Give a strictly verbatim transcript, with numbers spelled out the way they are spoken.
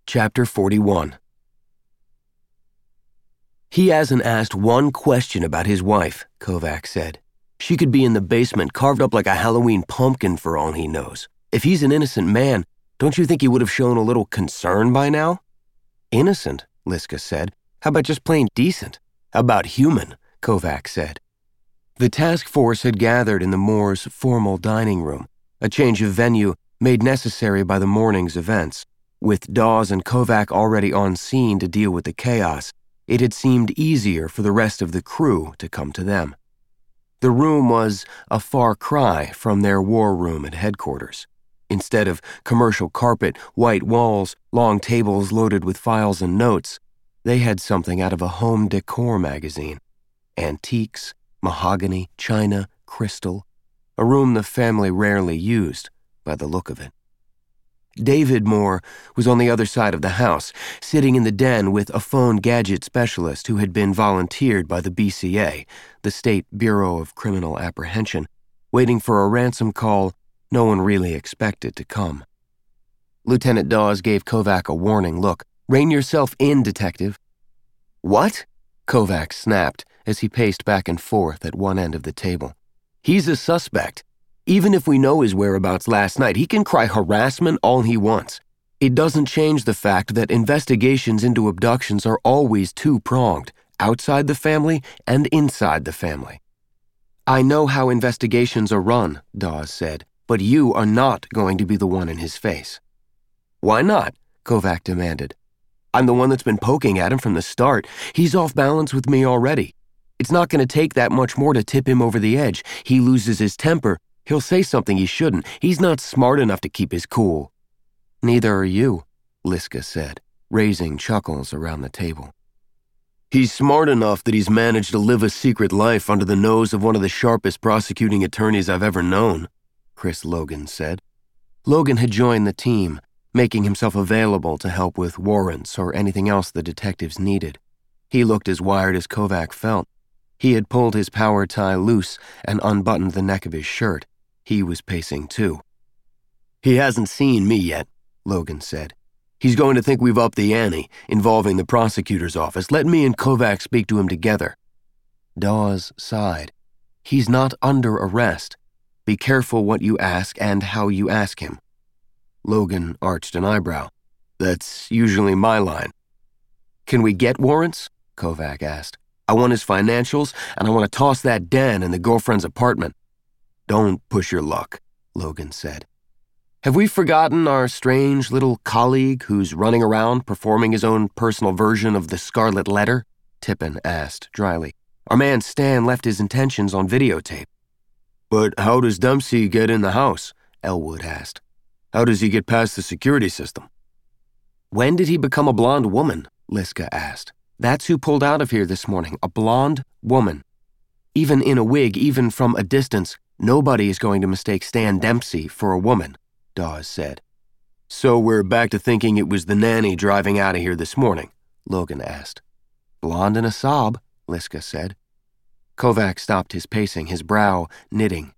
Chapter forty-one. He hasn't asked one question about his wife, Kovac said. She could be in the basement carved up like a Halloween pumpkin for all he knows. If he's an innocent man, don't you think he would have shown a little concern by now? Innocent, Liska said. How about just plain decent? How about human, Kovac said. The task force had gathered in the Moore's formal dining room, a change of venue made necessary by the morning's events. With Dawes and Kovac already on scene to deal with the chaos, it had seemed easier for the rest of the crew to come to them. The room was a far cry from their war room at headquarters. Instead of commercial carpet, white walls, long tables loaded with files and notes, they had something out of a home decor magazine. Antiques, mahogany, china, crystal, a room the family rarely used, by the look of it. David Moore was on the other side of the house, sitting in the den with a phone gadget specialist who had been volunteered by the B C A, the State Bureau of Criminal Apprehension, waiting for a ransom call no one really expected to come. Lieutenant Dawes gave Kovac a warning look. "Rein yourself in, detective." "What?" Kovac snapped as he paced back and forth at one end of the table. "He's a suspect. Even if we know his whereabouts last night, he can cry harassment all he wants. It doesn't change the fact that investigations into abductions are always two-pronged, outside the family and inside the family." "I know how investigations are run," Dawes said, "but you are not going to be the one in his face." "Why not?" Kovac demanded. "I'm the one that's been poking at him from the start. He's off balance with me already. It's not going to take that much more to tip him over the edge. He loses his temper. He'll say something he shouldn't. He's not smart enough to keep his cool." "Neither are you," Liska said, raising chuckles around the table. "He's smart enough that he's managed to live a secret life under the nose of one of the sharpest prosecuting attorneys I've ever known," Chris Logan said. Logan had joined the team, making himself available to help with warrants or anything else the detectives needed. He looked as wired as Kovac felt. He had pulled his power tie loose and unbuttoned the neck of his shirt. He was pacing too. "He hasn't seen me yet," Logan said. "He's going to think we've upped the ante, involving the prosecutor's office. Let me and Kovac speak to him together." Dawes sighed. "He's not under arrest. Be careful what you ask and how you ask him." Logan arched an eyebrow. "That's usually my line." "Can we get warrants?" Kovac asked. "I want his financials, and I want to toss that den in the girlfriend's apartment." "Don't push your luck," Logan said. "Have we forgotten our strange little colleague who's running around performing his own personal version of the Scarlet Letter?" Tippin asked dryly. "Our man Stan left his intentions on videotape." "But how does Dempsey get in the house?" Elwood asked. "How does he get past the security system?" "When did he become a blonde woman?" Liska asked. "That's who pulled out of here this morning, a blonde woman. Even in a wig, even from a distance, nobody is going to mistake Stan Dempsey for a woman," Dawes said. "So we're back to thinking it was the nanny driving out of here this morning?" Logan asked. "Blonde and a sob," Liska said. Kovac stopped his pacing, his brow knitting.